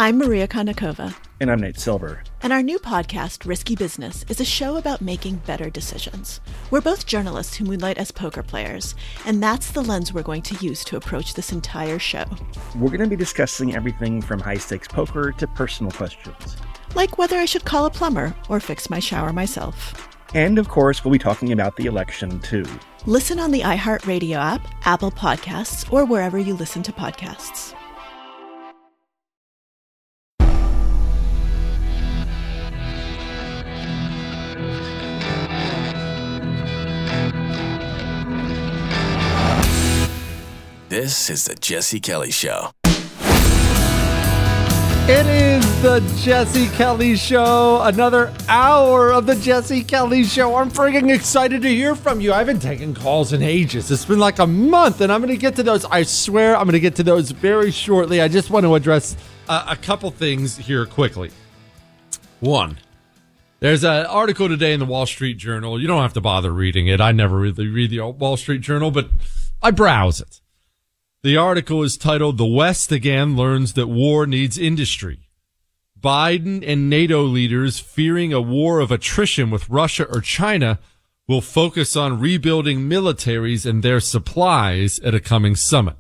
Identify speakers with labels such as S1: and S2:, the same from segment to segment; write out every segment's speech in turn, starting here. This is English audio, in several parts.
S1: I'm Maria Konnikova.
S2: And I'm Nate Silver.
S1: And our new podcast, Risky Business, is a show about making better decisions. We're both journalists who moonlight as poker players, and that's the lens we're going to use to approach this entire show.
S2: We're going to be discussing everything from high-stakes poker to personal questions.
S1: Like whether I should call a plumber or fix my shower myself.
S2: And, of course, we'll be talking about the election, too.
S1: Listen on the iHeartRadio app, Apple Podcasts, or wherever you listen to podcasts.
S3: This is the Jesse Kelly Show.
S4: It is the Jesse Kelly Show. Another hour of the Jesse Kelly Show. I'm freaking excited to hear from you. I haven't taken calls in ages. It's been like a month, and I'm going to get to those. I swear I'm going to get to those very shortly. I just want to address a couple things here quickly. One, there's an article today in the Wall Street Journal. You don't have to bother reading it. I never really read the Wall Street Journal, but I browse it. The article is titled, "The West Again Learns That War Needs Industry. Biden and NATO leaders fearing a war of attrition with Russia or China will focus on rebuilding militaries and their supplies at a coming summit."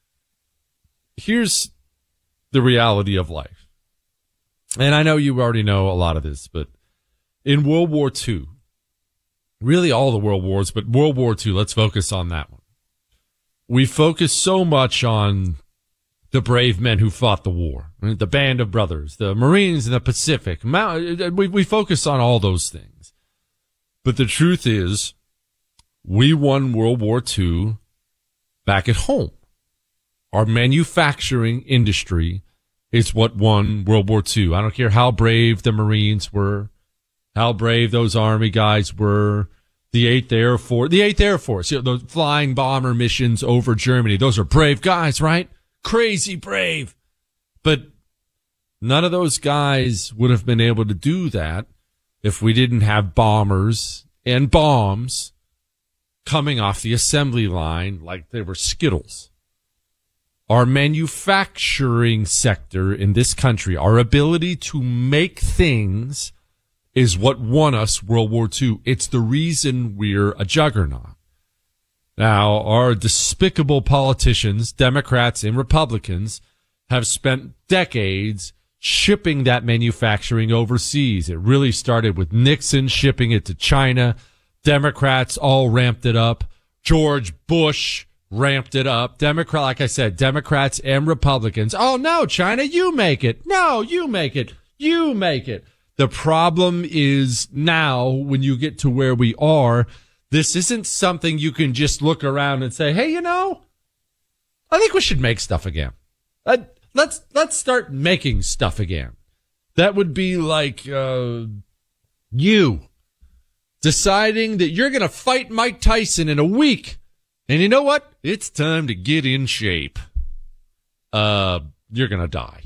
S4: Here's the reality of life. And I know you already know a lot of this, but in World War II, really all the world wars, but World War II, let's focus on that one. We focus so much on the brave men who fought the war, the Band of Brothers, the Marines in the Pacific. We focus on all those things. But the truth is, we won World War II back at home. Our manufacturing industry is what won World War II. I don't care how brave the Marines were, how brave those Army guys were. The 8th Air Force, you know, those flying bomber missions over Germany. Those are brave guys, right? Crazy brave. But none of those guys would have been able to do that if we didn't have bombers and bombs coming off the assembly line like they were Skittles. Our manufacturing sector in this country, our ability to make things, is what won us World War II. It's the reason we're a juggernaut. Now, our despicable politicians, Democrats and Republicans, have spent decades shipping that manufacturing overseas. It really started with Nixon shipping it to China. Democrats all ramped it up. George Bush ramped it up. Like I said, Democrats and Republicans. Oh, no, China, you make it. No, you make it. You make it. The problem is now, when you get to where we are, this isn't something you can just look around and say, hey, you know, I think we should make stuff again. Let's start making stuff again. That would be like you deciding that you're going to fight Mike Tyson in a week. And you know what? It's time to get in shape. You're going to die.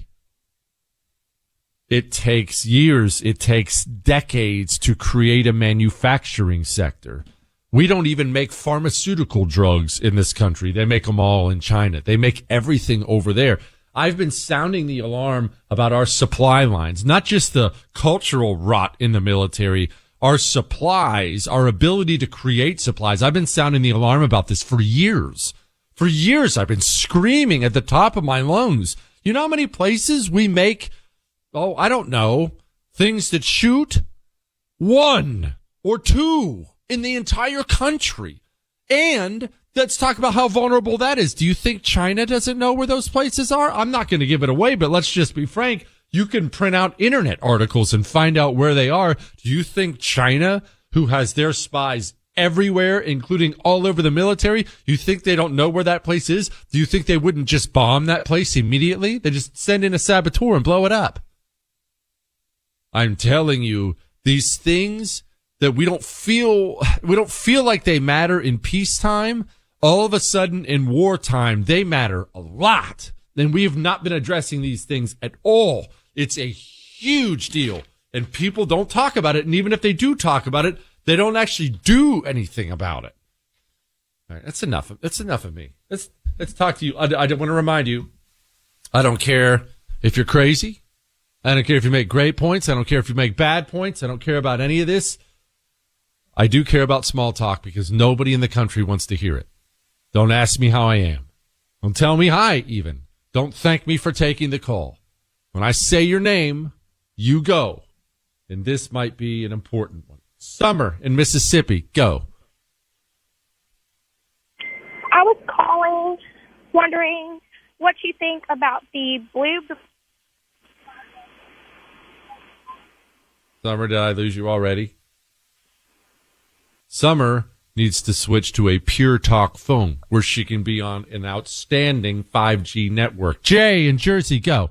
S4: It takes years, it takes decades to create a manufacturing sector. We don't even make pharmaceutical drugs in this country. They make them all in China. They make everything over there. I've been sounding the alarm about our supply lines, not just the cultural rot in the military, our supplies, our ability to create supplies. I've been sounding the alarm about this for years. For years, I've been screaming at the top of my lungs. You know how many places we make, I don't know, things that shoot? 1 or 2 in the entire country. And let's talk about how vulnerable that is. Do you think China doesn't know where those places are? I'm not going to give it away, but let's just be frank. You can print out internet articles and find out where they are. Do you think China, who has their spies everywhere, including all over the military, you think they don't know where that place is? Do you think they wouldn't just bomb that place immediately? They just send in a saboteur and blow it up. I'm telling you, these things that we don't feel like they matter in peacetime, all of a sudden in wartime, they matter a lot. And we have not been addressing these things at all. It's a huge deal. And people don't talk about it. And even if they do talk about it, they don't actually do anything about it. All right, that's enough. That's enough of me. Let's talk to you. I want to remind you, I don't care if you're crazy. I don't care if you make great points. I don't care if you make bad points. I don't care about any of this. I do care about small talk because nobody in the country wants to hear it. Don't ask me how I am. Don't tell me hi, even. Don't thank me for taking the call. When I say your name, you go. And this might be an important one. Summer in Mississippi, go.
S5: I was calling, wondering what you think about the blue.
S4: Summer, did I lose you already? Summer needs to switch to a Pure Talk phone where she can be on an outstanding 5G network. Jay in Jersey, go.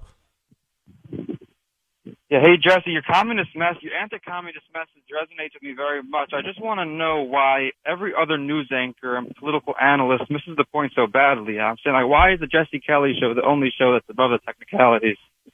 S6: Yeah, hey, Jesse, your anti-communist message resonates with me very much. I just want to know why every other news anchor and political analyst misses the point so badly. I'm saying, like, why is the Jesse Kelly Show the only show that's above the technicalities?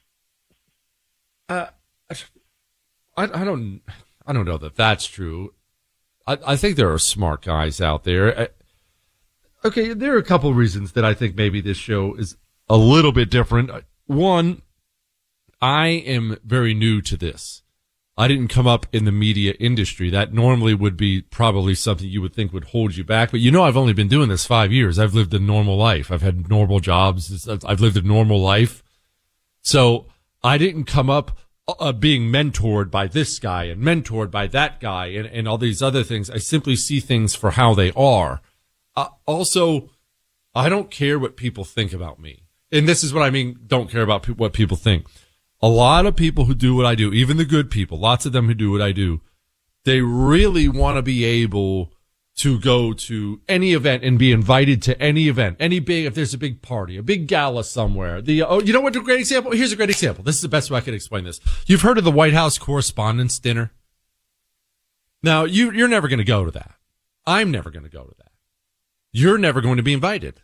S4: I don't know that that's true. I think there are smart guys out there. Okay, there are a couple of reasons that I think maybe this show is a little bit different. One, I am very new to this. I didn't come up in the media industry. That normally would be probably something you would think would hold you back. But I've only been doing this 5 years. I've lived a normal life. I've had normal jobs. I've lived a normal life. So I didn't come up being mentored by this guy and mentored by that guy and all these other things. I simply see things for how they are. Also, I don't care what people think about me. And this is what I mean, don't care about what people think. A lot of people who do what I do, even the good people, lots of them who do what I do, they really want to be able to go to any event and be invited to any event, if there's a big party, a big gala somewhere. You know what a great example? Here's a great example. This is the best way I can explain this. You've heard of the White House Correspondents' Dinner? Now, you're never going to go to that. I'm never going to go to that. You're never going to be invited.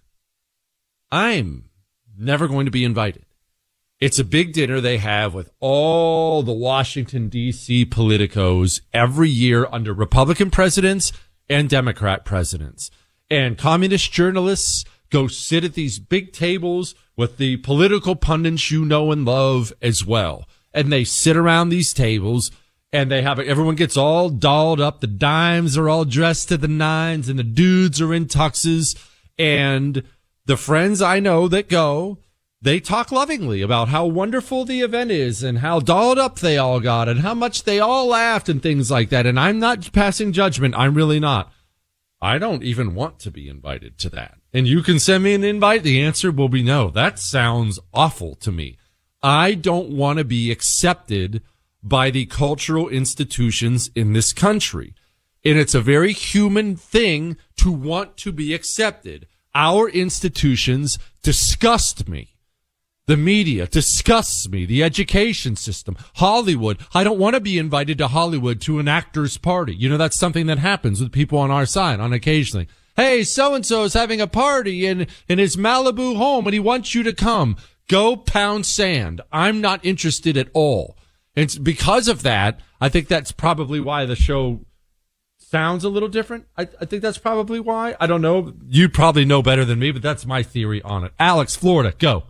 S4: I'm never going to be invited. It's a big dinner they have with all the Washington, D.C. politicos every year under Republican presidents and Democrat presidents. And communist journalists go sit at these big tables with the political pundits you know and love as well. And they sit around these tables and everyone gets all dolled up. The dimes are all dressed to the nines and the dudes are in tuxes. And the friends I know that go, they talk lovingly about how wonderful the event is and how dolled up they all got and how much they all laughed and things like that. And I'm not passing judgment. I'm really not. I don't even want to be invited to that. And you can send me an invite. The answer will be no. That sounds awful to me. I don't want to be accepted by the cultural institutions in this country. And it's a very human thing to want to be accepted. Our institutions disgust me. The media disgusts me. The education system. Hollywood. I don't want to be invited to Hollywood to an actor's party. That's something that happens with people on our side on occasionally. Hey, so-and-so is having a party in his Malibu home and he wants you to come. Go pound sand. I'm not interested at all. And because of that, I think that's probably why the show sounds a little different. I think that's probably why. I don't know. You probably know better than me, but that's my theory on it. Alex, Florida, go.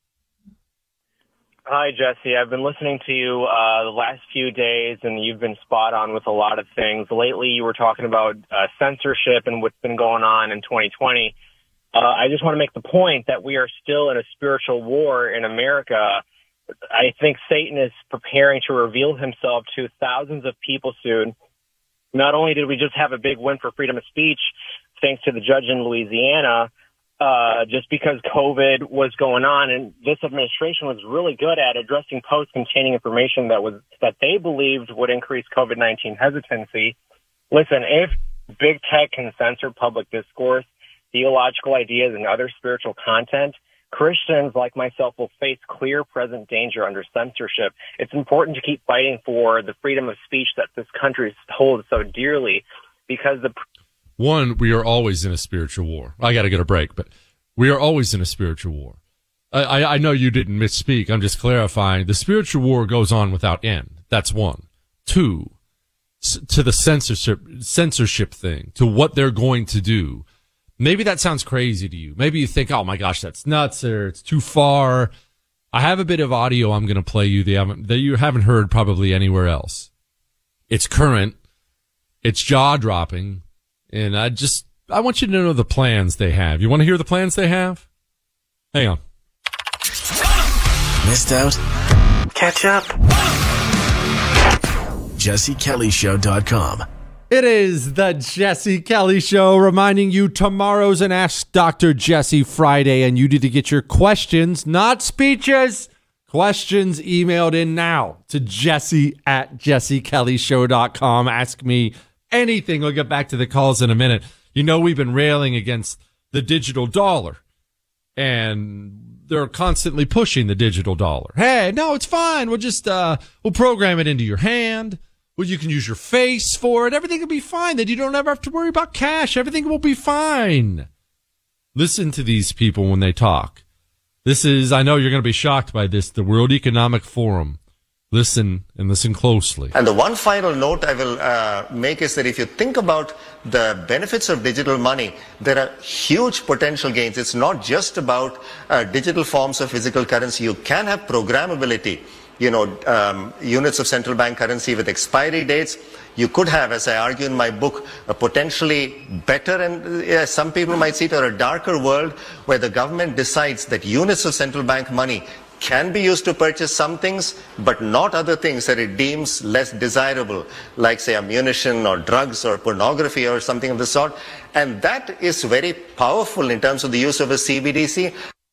S7: Hi, Jesse. I've been listening to you the last few days, and you've been spot on with a lot of things. Lately, you were talking about censorship and what's been going on in 2020. I just want to make the point that we are still in a spiritual war in America. I think Satan is preparing to reveal himself to thousands of people soon. Not only did we just have a big win for freedom of speech, thanks to the judge in Louisiana, just because COVID was going on, and this administration was really good at addressing posts containing information that they believed would increase COVID-19 hesitancy. Listen, if big tech can censor public discourse, theological ideas, and other spiritual content, Christians like myself will face clear present danger under censorship. It's important to keep fighting for the freedom of speech that this country holds so dearly, because
S4: One, we are always in a spiritual war. I got to get a break, but we are always in a spiritual war. I know you didn't misspeak. I'm just clarifying. The spiritual war goes on without end. That's one. Two, to the censorship thing, to what they're going to do. Maybe that sounds crazy to you. Maybe you think, oh my gosh, that's nuts, or it's too far. I have a bit of audio I'm going to play you that you haven't heard probably anywhere else. It's current. It's jaw-dropping. And I want you to know the plans they have. You want to hear the plans they have? Hang on.
S3: Missed out? Catch up. JesseKellyShow.com.
S4: It is the Jesse Kelly Show, reminding you tomorrow's an Ask Dr. Jesse Friday, and you need to get your questions, not speeches, questions emailed in now to Jesse@JesseKellyShow.com. Ask me anything. We'll get back to the calls in a minute. You know, we've been railing against the digital dollar, and they're constantly pushing the digital dollar. Hey, no, it's fine. We'll just, we'll program it into your hand. Well, you can use your face for it. Everything will be fine. Then you don't ever have to worry about cash. Everything will be fine. Listen to these people when they talk. This is, I know you're going to be shocked by this, the World Economic Forum. Listen and listen closely.
S8: And the one final note I will make is that if you think about the benefits of digital money, there are huge potential gains. It's not just about digital forms of physical currency. You can have programmability. Units of central bank currency with expiry dates. You could have, as I argue in my book, a potentially better and some people might see it, or a darker world where the government decides that units of central bank money can be used to purchase some things, but not other things that it deems less desirable, like, say, ammunition or drugs or pornography or something of the sort. And that is very powerful in terms of the use of a CBDC.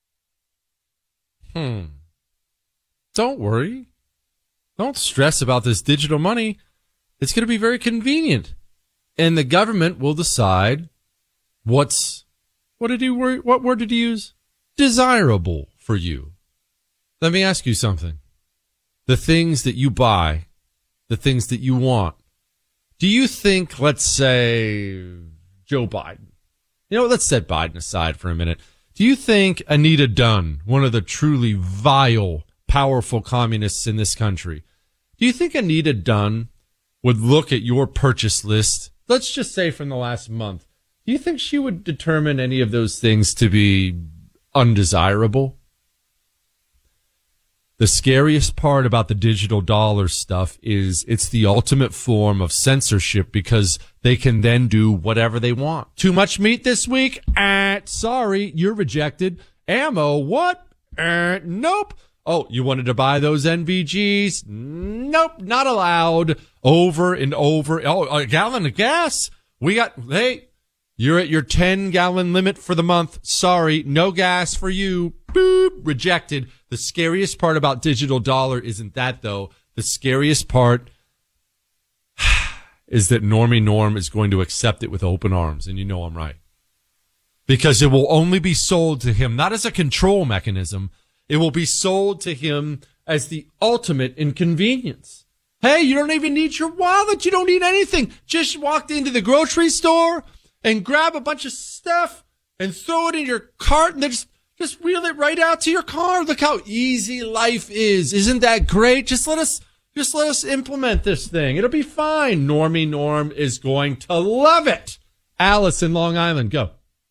S4: Don't worry. Don't stress about this digital money. It's going to be very convenient. And the government will decide what word did he use? Desirable for you. Let me ask you something. The things that you buy, the things that you want, do you think, let's say, Joe Biden, let's set Biden aside for a minute. Do you think Anita Dunn, one of the truly vile, powerful communists in this country, do you think Anita Dunn would look at your purchase list, let's just say from the last month, do you think she would determine any of those things to be undesirable? The scariest part about the digital dollar stuff is it's the ultimate form of censorship, because they can then do whatever they want. Too much meat this week? Sorry, you're rejected. Ammo? What? Nope. Oh, you wanted to buy those NVGs? Nope, not allowed. Over and over. Oh, a gallon of gas? Hey, you're at your 10-gallon limit for the month. Sorry, no gas for you. Boop, rejected. The scariest part about digital dollar isn't that, though. The scariest part is that Normie Norm is going to accept it with open arms, and you know I'm right. Because it will only be sold to him, not as a control mechanism. It will be sold to him as the ultimate inconvenience. Hey, you don't even need your wallet. You don't need anything. Just walk into the grocery store and grab a bunch of stuff and throw it in your cart, and then just wheel it right out to your car. Look how easy life is. Isn't that great? Just let us implement this thing. It'll be fine. Normie Norm is going to love it. Alice in Long Island, go.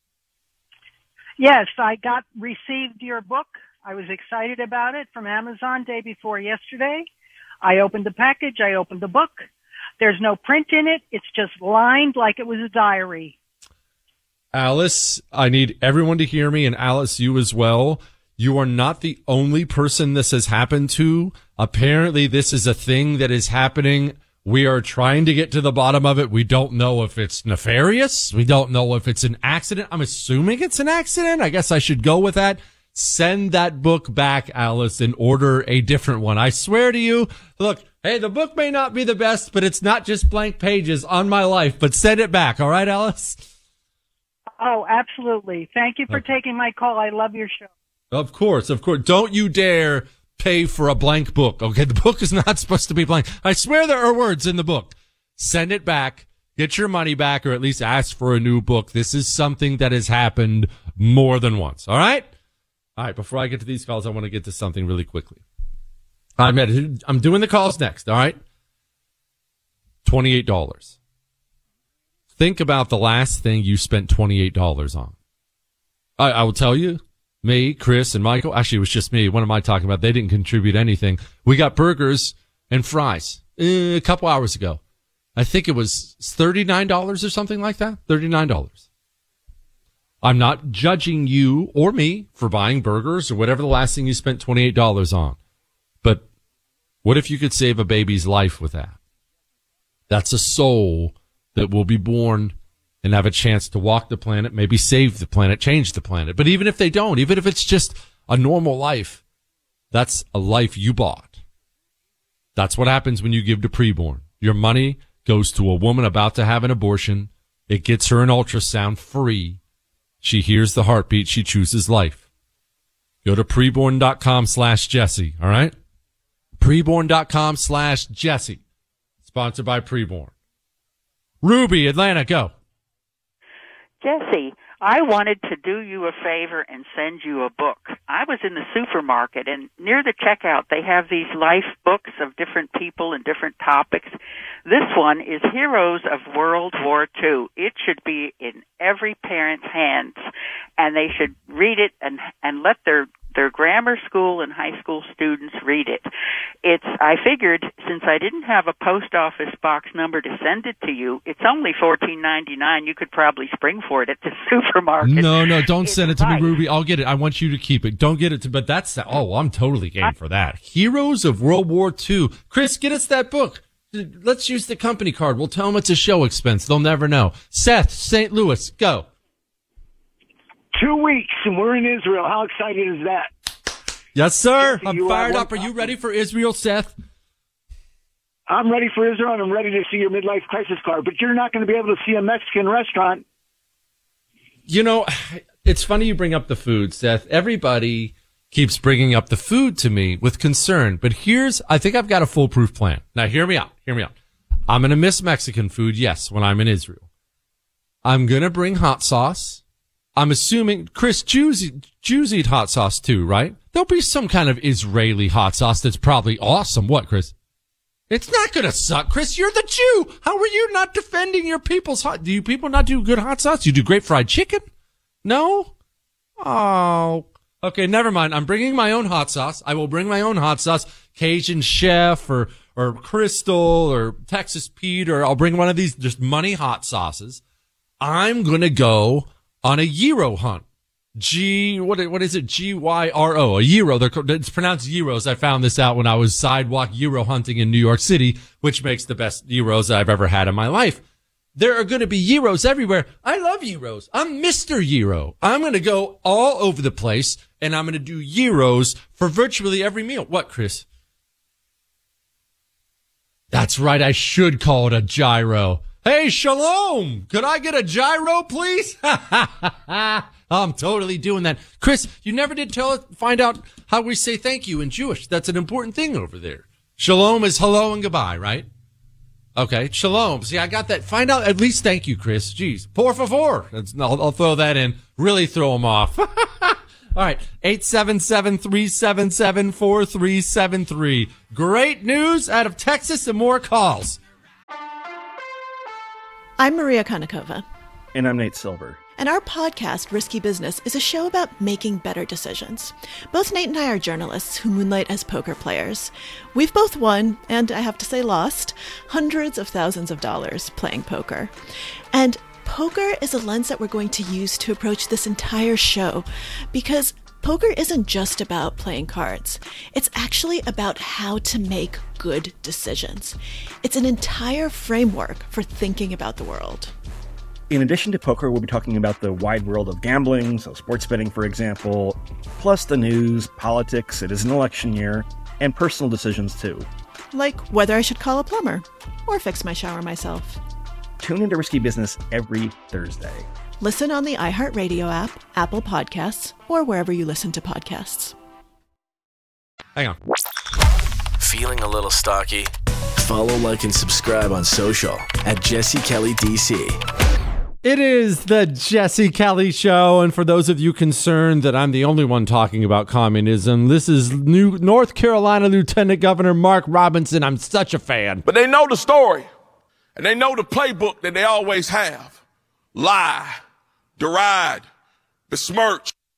S9: Yes, I received your book. I was excited about it from Amazon day before yesterday. I opened the package. I opened the book. There's no print in it. It's just lined like it was a diary.
S4: Alice, I need everyone to hear me, and Alice, you as well. You are not the only person this has happened to. Apparently, this is a thing that is happening. We are trying to get to the bottom of it. We don't know if it's nefarious. We don't know if it's an accident. I'm assuming it's an accident. I guess I should go with that. Send that book back, Alice, and order a different one. I swear to you, look, hey, the book may not be the best, but it's not just blank pages on my life, but send it back. All right, Alice?
S9: Oh, absolutely. Thank you for taking my call. I love your show.
S4: Of course, of course. Don't you dare pay for a blank book. Okay, the book is not supposed to be blank. I swear there are words in the book. Send it back. Get your money back, or at least ask for a new book. This is something that has happened more than once. All right? All right, before I get to these calls, I want to get to something really quickly. I'm doing the calls next, all right? $28. Think about the last thing you spent $28 on. I will tell you, me, Chris, and Michael. Actually, it was just me. What am I talking about? They didn't contribute anything. We got burgers and fries a couple hours ago. I think it was $39 or something like that. $39. I'm not judging you or me for buying burgers or whatever the last thing you spent $28 on. But what if you could save a baby's life with that? That's a soul that will be born and have a chance to walk the planet, maybe save the planet, change the planet. But even if they don't, even if it's just a normal life, that's a life you bought. That's what happens when you give to preborn. Your money goes to a woman about to have an abortion. It gets her an ultrasound free. She hears the heartbeat. She chooses life. Go to preborn.com/Jesse. All right? Preborn.com/Jesse. Sponsored by Preborn. Ruby, Atlanta, go.
S10: Jesse, I wanted to do you a favor and send you a book. I was in the supermarket, and near the checkout, they have these life books of different people and different topics. This one is Heroes of World War II. It should be in every parent's hands, and they should read it and let their grammar school and high school students read it. I figured since I didn't have a post office box number to send it to you, it's only $14.99. You could probably spring for it at the supermarket.
S4: No, don't send it to me, Ruby. I'll get it. I want you to keep it. Don't get it to, but I'm totally game for that. Heroes of World War II. Chris, get us that book. Let's use the company card. We'll tell them it's a show expense. They'll never know. Seth, St. Louis, go.
S11: 2 weeks, and we're in Israel. How excited is that?
S4: Yes, sir.
S11: Jesse,
S4: I'm fired up. Are you ready for Israel, Seth?
S11: I'm ready for Israel, and I'm ready to see your midlife crisis card. But you're not going to be able to see a Mexican restaurant.
S4: You know, it's funny you bring up the food, Seth. Everybody keeps bringing up the food to me with concern. But I think I've got a foolproof plan. Now, hear me out. I'm going to miss Mexican food, yes, when I'm in Israel. I'm going to bring hot sauce. I'm assuming, Chris, Jews eat hot sauce too, right? There'll be some kind of Israeli hot sauce that's probably awesome. What, Chris? It's not going to suck. Chris, you're the Jew. How are you not defending your people's do you people not do good hot sauce? You do great fried chicken? No? Oh. Okay, never mind. I'm bringing my own hot sauce. I will bring my own hot sauce. Cajun Chef or Crystal or Texas Pete, or I'll bring one of these just money hot sauces. I'm going to go on a gyro hunt. What is it? Gyro. A gyro. It's pronounced gyros. I found this out when I was sidewalk gyro hunting in New York City, which makes the best gyros I've ever had in my life. There are going to be gyros everywhere. I love gyros. I'm Mr. Gyro. I'm going to go all over the place, and I'm going to do gyros for virtually every meal. What, Chris? That's right. I should call it a gyro. Hey, Shalom, could I get a gyro, please? I'm totally doing that. Chris, you never did find out how we say thank you in Jewish. That's an important thing over there. Shalom is hello and goodbye, right? Okay, shalom. See, I got that. Find out at least thank you, Chris. Jeez, por favor. I'll throw that in. Really throw them off. All right, 877-377-4373. Great news out of Texas and more calls.
S1: I'm Maria Konnikova.
S2: And I'm Nate Silver.
S1: And our podcast, Risky Business, is a show about making better decisions. Both Nate and I are journalists who moonlight as poker players. We've both won, and I have to say lost, hundreds of thousands of dollars playing poker. And poker is a lens that we're going to use to approach this entire show, because poker isn't just about playing cards. It's actually about how to make good decisions. It's an entire framework for thinking about the world.
S2: In addition to poker, we'll be talking about the wide world of gambling, so sports betting, for example, plus the news, politics, it is an election year, and personal decisions, too.
S1: Like whether I should call a plumber or fix my shower myself.
S2: Tune into Risky Business every Thursday.
S1: Listen on the iHeartRadio app, Apple Podcasts, or wherever you listen to podcasts.
S4: Hang on.
S3: Feeling a little stocky? Follow, like, and subscribe on social at Jesse Kelly DC.
S4: It is the Jesse Kelly Show, and for those of you concerned that I'm the only one talking about communism, this is North Carolina Lieutenant Governor Mark Robinson. I'm such a fan.
S12: But they know the story, and they know the playbook that they always have. Lie, deride, besmirch,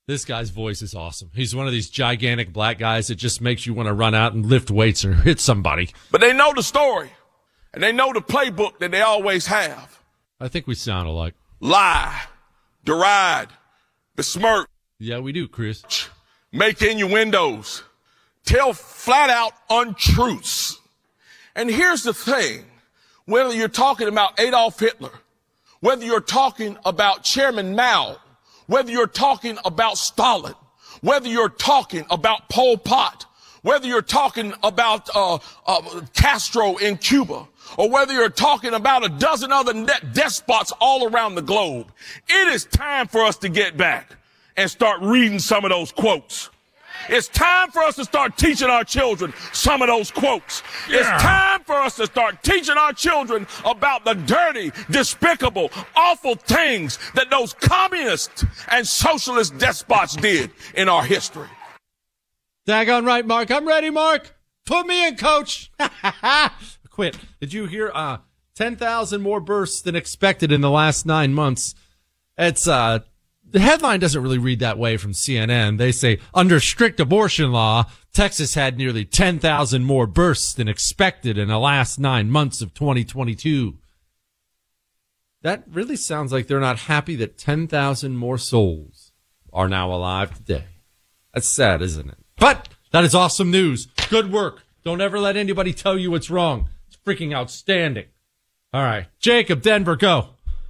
S4: This guy's voice is awesome. He's one of these gigantic black guys that just makes you want to run out and lift weights or hit somebody.
S12: But they know the story, and they know the playbook that they always have.
S4: I think we sound alike.
S12: Lie, deride, besmirch.
S4: Yeah, we do, Chris.
S12: Make innuendos. Tell flat-out untruths. And here's the thing. Whether you're talking about Adolf Hitler, whether you're talking about Chairman Mao, whether you're talking about Stalin, whether you're talking about Pol Pot, whether you're talking about Castro in Cuba, or whether you're talking about a dozen other despots all around the globe, it is time for us to get back and start reading some of those quotes. It's time for us to start teaching our children some of those quotes. Yeah. It's time for us to start teaching our children about the dirty, despicable, awful things that those communist and socialist despots did in our history.
S4: Daggone right, Mark. I'm ready, Mark. Put me in, coach. Quit. Did you hear 10,000 more births than expected in the last 9 months? It's the headline doesn't really read that way from CNN. They say, under strict abortion law, Texas had nearly 10,000 more births than expected in the last 9 months of 2022. That really sounds like they're not happy that 10,000 more souls are now alive today. That's sad, isn't it? But that is awesome news. Good work. Don't ever let anybody tell you it's wrong. It's freaking outstanding. All right. Jacob, Denver, go.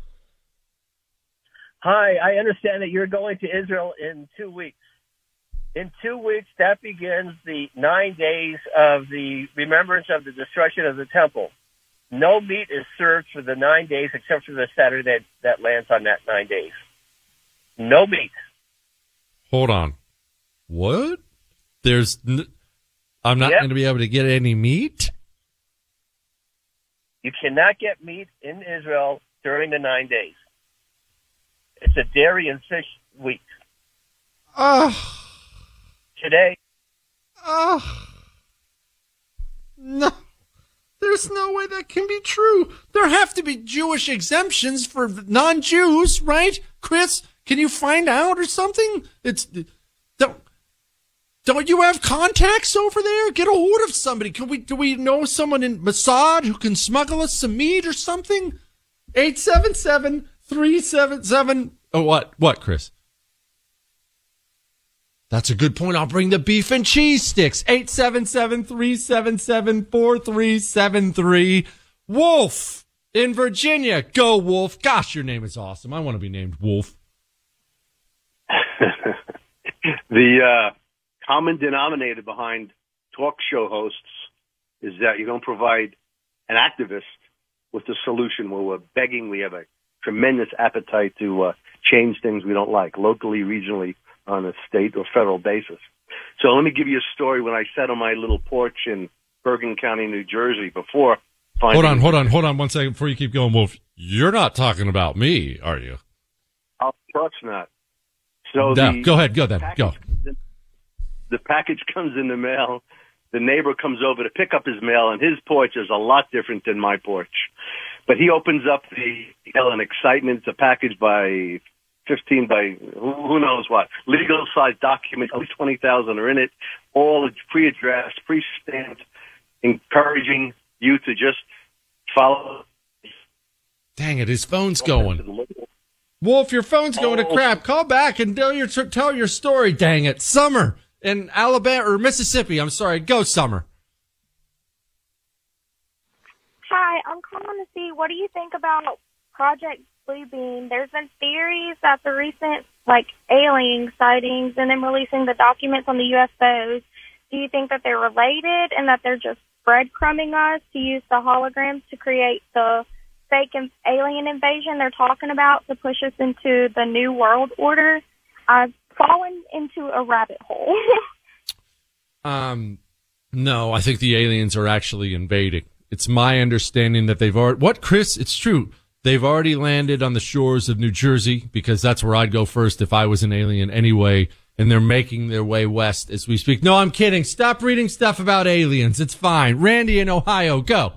S13: Hi, I understand that you're going to Israel in 2 weeks. In 2 weeks, that begins the 9 days of the remembrance of the destruction of the temple. No meat is served for the 9 days except for the Saturday that lands on that 9 days. No meat.
S4: Hold on. What? I'm not going to be able to get any meat?
S13: You cannot get meat in Israel during the 9 days. It's a dairy and fish week. Today.
S4: No. There's no way that can be true. There have to be Jewish exemptions for non-Jews, right? Chris, can you find out or something? Don't you have contacts over there? Get a hold of somebody. Do we know someone in Mossad who can smuggle us some meat or something? 877-377. Oh, what, Chris? That's a good point. I'll bring the beef and cheese sticks. 877-377-4373. Wolf in Virginia. Go, Wolf. Gosh, your name is awesome. I want to be named Wolf.
S14: The common denominator behind talk show hosts is that you don't provide an activist with the solution where we're begging. We have a tremendous appetite to change things we don't like, locally, regionally, on a state or federal basis. So let me give you a story. When I sat on my little porch in Bergen County, New Jersey, before finding...
S4: Hold on 1 second before you keep going, Wolf. You're not talking about me, are you?
S14: Of course not. So
S4: no, go ahead. Go then. Go.
S14: The package comes in the mail. The neighbor comes over to pick up his mail, and his porch is a lot different than my porch. But he opens up the an excitement. It's a package by 15 by who knows what. Legal size document, at least 20,000 are in it. All pre-addressed, pre-stamped, encouraging you to just follow.
S4: Dang it, his phone's going. Wolf, your phone's going to crap. Call back and tell your story, dang it. Summer in Alabama or Mississippi. I'm sorry. Go, Summer.
S5: Hi, I'm calling to see, what do you think about Project Bluebeam? There's been theories that the recent, alien sightings and then releasing the documents on the UFOs, do you think that they're related and that they're just breadcrumbing us to use the holograms to create the fake alien invasion they're talking about to push us into the new world order? I've fallen into a rabbit hole.
S4: No, I think the aliens are actually invading. It's my understanding that they've already... What, Chris? It's true. They've already landed on the shores of New Jersey, because that's where I'd go first if I was an alien anyway, and they're making their way west as we speak. No, I'm kidding. Stop reading stuff about aliens. It's fine. Randy in Ohio, go.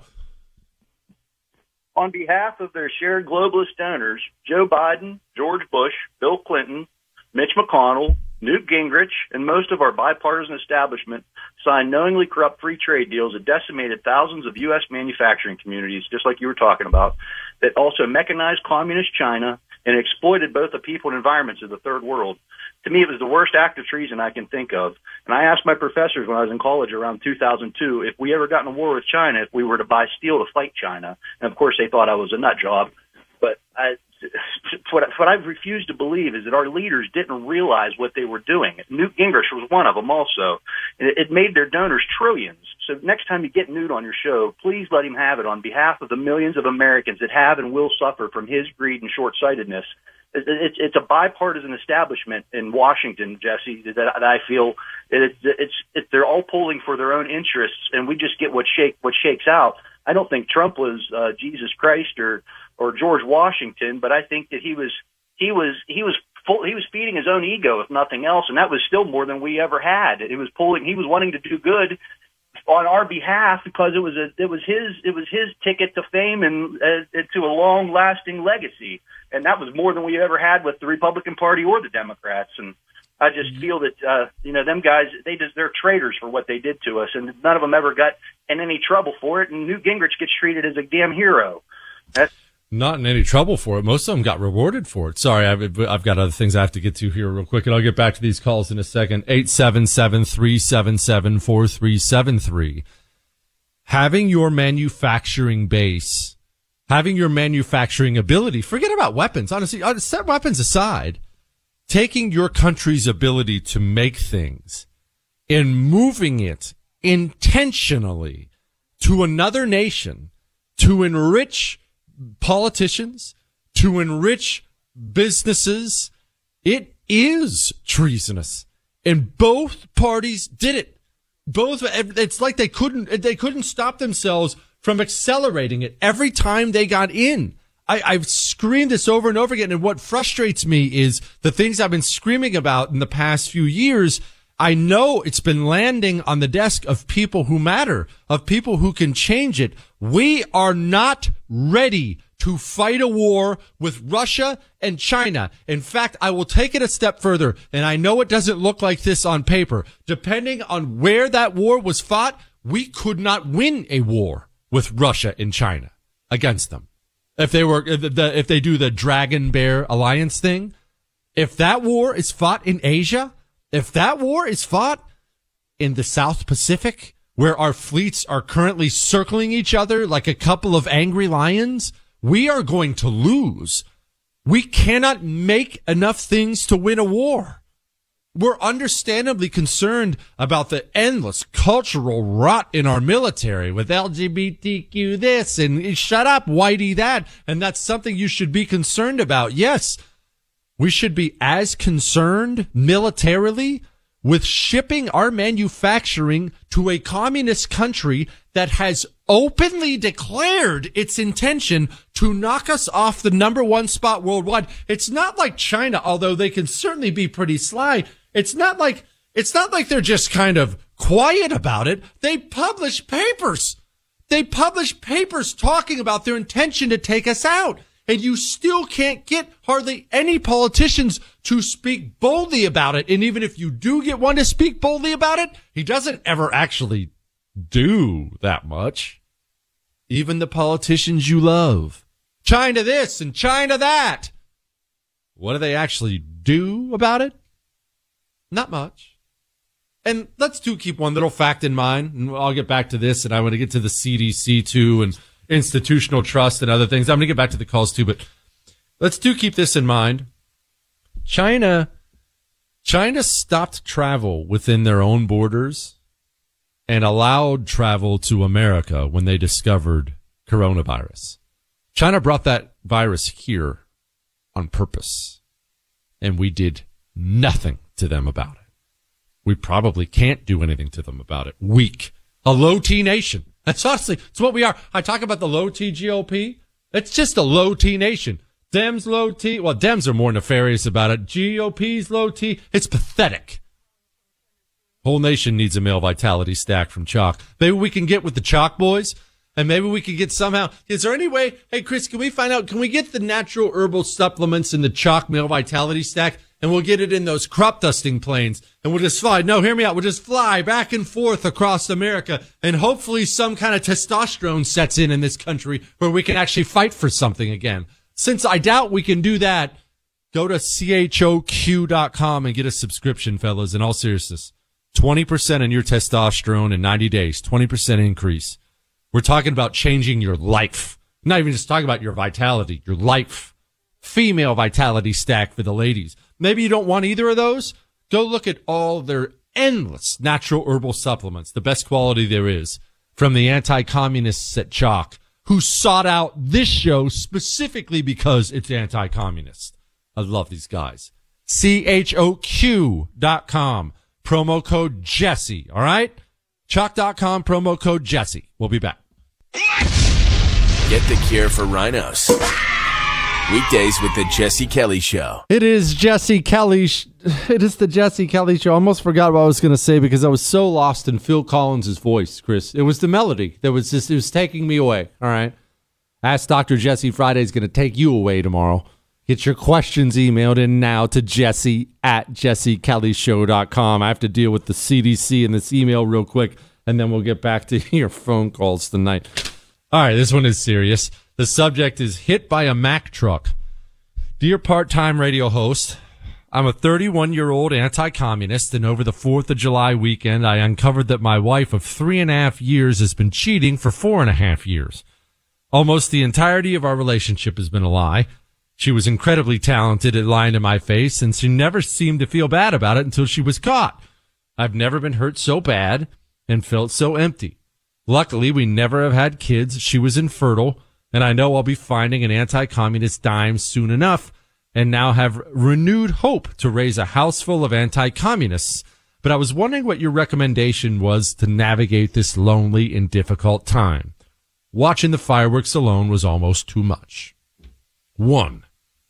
S15: On behalf of their shared globalist donors, Joe Biden, George Bush, Bill Clinton, Mitch McConnell, Newt Gingrich and most of our bipartisan establishment signed knowingly corrupt free trade deals that decimated thousands of U.S. manufacturing communities, just like you were talking about, that also mechanized communist China and exploited both the people and environments of the third world. To me, it was the worst act of treason I can think of. And I asked my professors when I was in college around 2002 if we ever got in a war with China, if we were to buy steel to fight China. And, of course, they thought I was a nut job. But what I've refused to believe is that our leaders didn't realize what they were doing. Newt Gingrich was one of them also. And it made their donors trillions. So next time you get Newt on your show, please let him have it on behalf of the millions of Americans that have and will suffer from his greed and short-sightedness. It's a bipartisan establishment in Washington, Jesse, that I feel they're all pulling for their own interests, and we just get what shakes out. I don't think Trump was Jesus Christ or George Washington, but I think that he was feeding his own ego, if nothing else, and that was still more than we ever had. He was wanting to do good on our behalf because it was his ticket to fame and to a long lasting legacy, and that was more than we ever had with the Republican Party or the Democrats. And I just feel that them guys, they're traitors for what they did to us, and none of them ever got in any trouble for it. And Newt Gingrich gets treated as a damn hero. That's
S4: not in any trouble for it. Most of them got rewarded for it. Sorry, I've got other things I have to get to here real quick, and I'll get back to these calls in a second. 877-377-4373. Having your manufacturing base, having your manufacturing ability, forget about weapons. Honestly, set weapons aside. Taking your country's ability to make things and moving it intentionally to another nation to enrich politicians, to enrich businesses, it is treasonous. And both parties did it. It's like they couldn't stop themselves from accelerating it every time they got in. I've screamed this over and over again, and what frustrates me is the things I've been screaming about in the past few years. I know it's been landing on the desk of people who matter, of people who can change it. We are not ready to fight a war with Russia and China. In fact, I will take it a step further, and I know it doesn't look like this on paper. Depending on where that war was fought, we could not win a war with Russia and China against them. If they do the Dragon Bear Alliance thing, if that war is fought in Asia, if that war is fought in the South Pacific, where our fleets are currently circling each other like a couple of angry lions, we are going to lose. We cannot make enough things to win a war. We're understandably concerned about the endless cultural rot in our military with LGBTQ this and shut up, whitey that. And that's something you should be concerned about. Yes, we should be as concerned militarily with shipping our manufacturing to a communist country that has openly declared its intention to knock us off the number one spot worldwide. It's not like China, although they can certainly be pretty sly. It's not like they're just kind of quiet about it. They publish papers. They publish papers talking about their intention to take us out. And you still can't get hardly any politicians to speak boldly about it. And even if you do get one to speak boldly about it, he doesn't ever actually do that much. Even the politicians you love. China this and China that. What do they actually do about it? Not much. And let's keep one little fact in mind, and I'll get back to this, and I want to get to the CDC too, and institutional trust and other things. I'm going to get back to the calls too, but let's keep this in mind. China stopped travel within their own borders and allowed travel to America when they discovered coronavirus. China brought that virus here on purpose, and we did nothing to them about it. We probably can't do anything to them about it. Weak. A low T nation. That's honestly, it's what we are. I talk about the low T GOP. It's just a low T nation. Dems low T. Well, Dems are more nefarious about it. GOP's low T. It's pathetic. Whole nation needs a male vitality stack from Chalk. Maybe we can get with the Chalk boys, and maybe we can get somehow. Is there any way? Hey, Chris, can we find out? Can we get the natural herbal supplements in the Chalk male vitality stack? and we'll get it in those crop dusting planes, and we'll just fly. No, hear me out. We'll just fly back and forth across America, and hopefully some kind of testosterone sets in this country where we can actually fight for something again. Since I doubt we can do that, go to CHOQ.com and get a subscription, fellas. In all seriousness, 20% in your testosterone in 90 days, 20% increase. We're talking about changing your life. I'm not even just talking about your vitality, your life. Female vitality stack for the ladies. Maybe you don't want either of those. Go look at all their endless natural herbal supplements, the best quality there is, from the anti-communists at Chalk, who sought out this show specifically because it's anti-communist. I love these guys. CHOQ.com. Promo code Jesse. All right? Chalk.com, promo code Jesse. We'll be back.
S3: Get the cure for rhinos. Weekdays with the Jesse Kelly Show.
S4: It is Jesse Kelly. It is the Jesse Kelly Show. I almost forgot what I was going to say because I was so lost in Phil Collins' voice, Chris. It was the melody that was just, it was taking me away. All right. Ask Dr. Jesse Friday is going to take you away tomorrow. Get your questions emailed in now to jesse@jessekellyshow.com. I have to deal with the CDC in this email real quick, and then we'll get back to your phone calls tonight. All right, this one is serious. The subject is hit by a Mack truck. Dear part-time radio host, I'm a 31-year-old anti-communist, and over the 4th of July weekend, I uncovered that my wife of 3.5 years has been cheating for 4.5 years. Almost the entirety of our relationship has been a lie. She was incredibly talented at lying to my face, and she never seemed to feel bad about it until she was caught. I've never been hurt so bad and felt so empty. Luckily, we never have had kids. She was infertile, and I know I'll be finding an anti-communist dime soon enough, and now have renewed hope to raise a house full of anti-communists. But I was wondering what your recommendation was to navigate this lonely and difficult time. Watching the fireworks alone was almost too much. 1.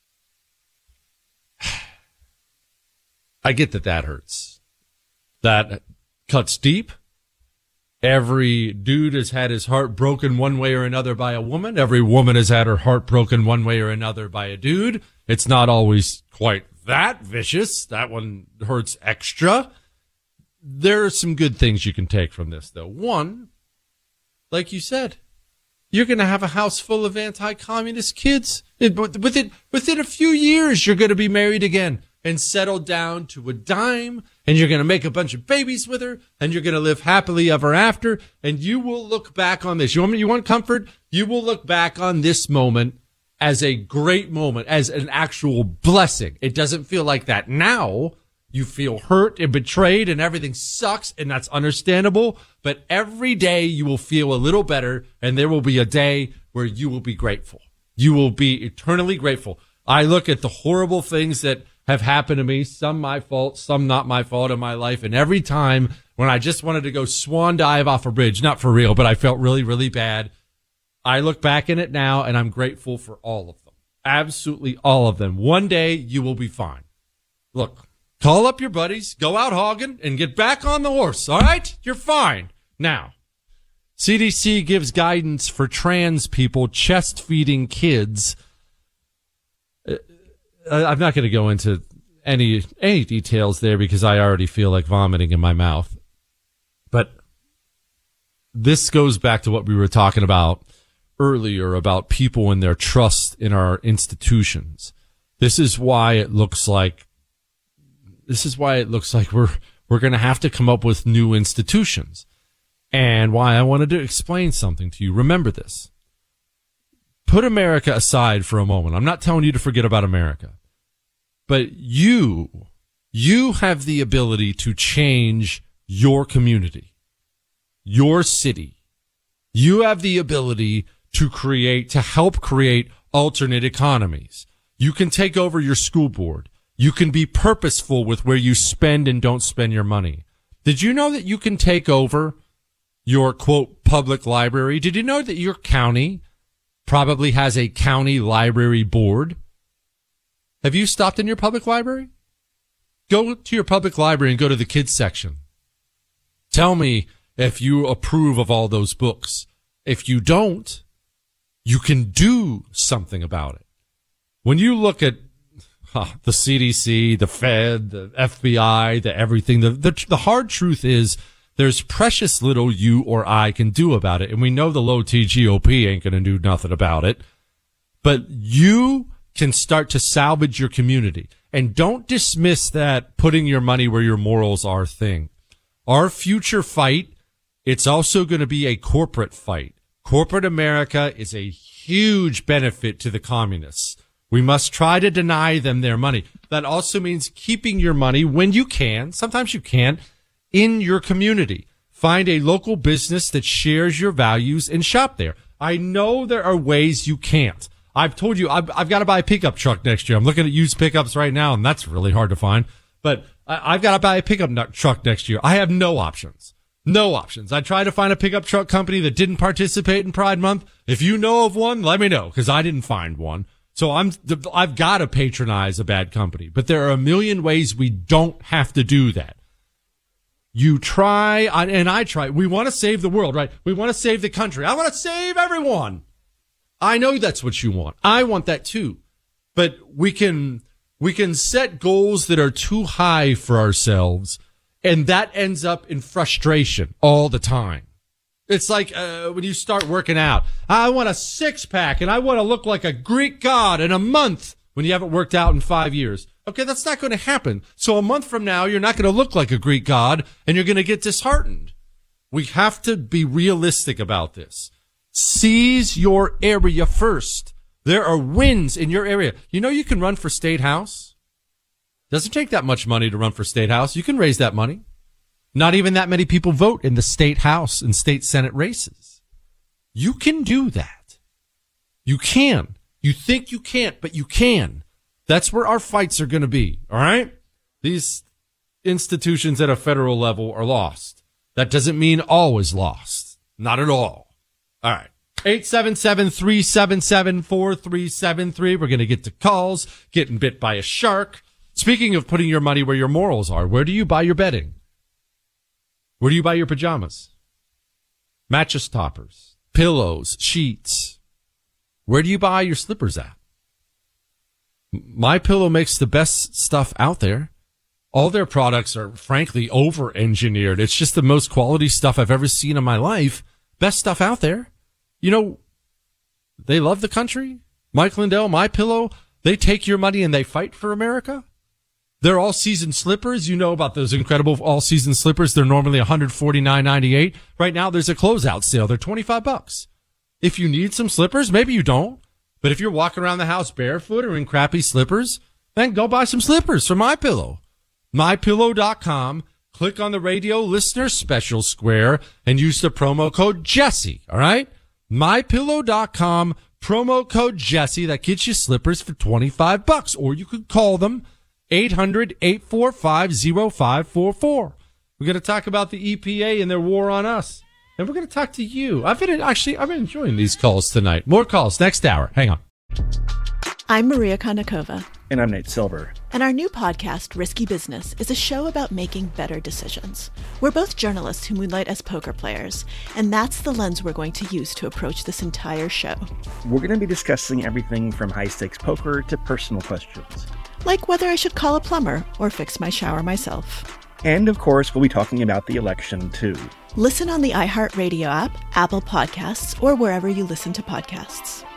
S4: I get that hurts. That cuts deep. Every dude has had his heart broken one way or another by a woman. Every woman has had her heart broken one way or another by a dude. It's not always quite that vicious. That one hurts extra. There are some good things you can take from this, though. 1, like you said, you're going to have a house full of anti-communist kids. Within a few years, you're going to be married again and settle down to a dime, and you're going to make a bunch of babies with her, and you're going to live happily ever after, and you will look back on this. You want comfort? You will look back on this moment as a great moment, as an actual blessing. It doesn't feel like that now. You feel hurt and betrayed, and everything sucks, and that's understandable. But every day you will feel a little better, and there will be a day where you will be grateful. You will be eternally grateful. I look at the horrible things that have happened to me, some my fault, some not my fault in my life, and every time when I just wanted to go swan dive off a bridge, not for real, but I felt really, really bad, I look back in it now, and I'm grateful for all of them. Absolutely all of them. One day you will be fine. Look. Call up your buddies, go out hogging, and get back on the horse, all right? You're fine. Now, CDC gives guidance for trans people chest-feeding kids. I'm not going to go into any details there because I already feel like vomiting in my mouth. But this goes back to what we were talking about earlier about people and their trust in our institutions. This is why it looks like we're going to have to come up with new institutions, and why I wanted to explain something to you. Remember this. Put America aside for a moment. I'm not telling you to forget about America, but you have the ability to change your community, your city. You have the ability to help create alternate economies. You can take over your school board. You can be purposeful with where you spend and don't spend your money. Did you know that you can take over your, quote, public library? Did you know that your county probably has a county library board? Have you stopped in your public library? Go to your public library and go to the kids section. Tell me if you approve of all those books. If you don't, you can do something about it. When you look at the CDC, the Fed, the FBI, the everything. The hard truth is there's precious little you or I can do about it. And we know the low T GOP ain't going to do nothing about it. But you can start to salvage your community. And don't dismiss that putting your money where your morals are thing. Our future fight, it's also going to be a corporate fight. Corporate America is a huge benefit to the communists. We must try to deny them their money. That also means keeping your money when you can, sometimes you can't, in your community. Find a local business that shares your values and shop there. I know there are ways you can't. I've told you I've got to buy a pickup truck next year. I'm looking at used pickups right now, and that's really hard to find. But I've got to buy a pickup truck next year. I have no options. No options. I tried to find a pickup truck company that didn't participate in Pride Month. If you know of one, let me know, because I didn't find one. So I've got to patronize a bad company. But there are a million ways we don't have to do that. You try, and I try. We want to save the world, right? We want to save the country. I want to save everyone. I know that's what you want. I want that too. But we can set goals that are too high for ourselves, and that ends up in frustration all the time. It's like when you start working out. I want a six-pack, and I want to look like a Greek god in a month when you haven't worked out in 5 years. Okay, that's not going to happen. So a month from now, you're not going to look like a Greek god, and you're going to get disheartened. We have to be realistic about this. Seize your area first. There are wins in your area. You know you can run for State House? Doesn't take that much money to run for State House. You can raise that money. Not even that many people vote in the State House and State Senate races. You can do that. You can. You think you can't, but you can. That's where our fights are going to be, all right? These institutions at a federal level are lost. That doesn't mean all is lost. Not at all. All right. 877-377-4373. We're going to get to calls, getting bit by a shark. Speaking of putting your money where your morals are, where do you buy your bedding? Where do you buy your pajamas? Mattress toppers, pillows, sheets. Where do you buy your slippers at? MyPillow makes the best stuff out there. All their products are, frankly, over-engineered. It's just the most quality stuff I've ever seen in my life. Best stuff out there. You know, they love the country. Mike Lindell, MyPillow, they take your money and they fight for America. They're all-season slippers. You know about those incredible all-season slippers. They're normally $149.98. Right now, there's a closeout sale. They're $25. If you need some slippers, maybe you don't. But if you're walking around the house barefoot or in crappy slippers, then go buy some slippers from MyPillow. MyPillow.com. Click on the radio listener special square and use the promo code Jesse. All right? MyPillow.com. Promo code Jesse. That gets you slippers for $25. Or you could call them 800-845-0544. We're going to talk about the EPA and their war on us. And we're going to talk to you. I've been enjoying these calls tonight. More calls next hour. Hang on.
S1: I'm Maria Konnikova.
S2: And I'm Nate Silver.
S1: And our new podcast, Risky Business, is a show about making better decisions. We're both journalists who moonlight as poker players, and that's the lens we're going to use to approach this entire show.
S2: We're going to be discussing everything from high-stakes poker to personal questions.
S1: Like whether I should call a plumber or fix my shower myself.
S2: And, of course, we'll be talking about the election, too.
S1: Listen on the iHeartRadio app, Apple Podcasts, or wherever you listen to podcasts.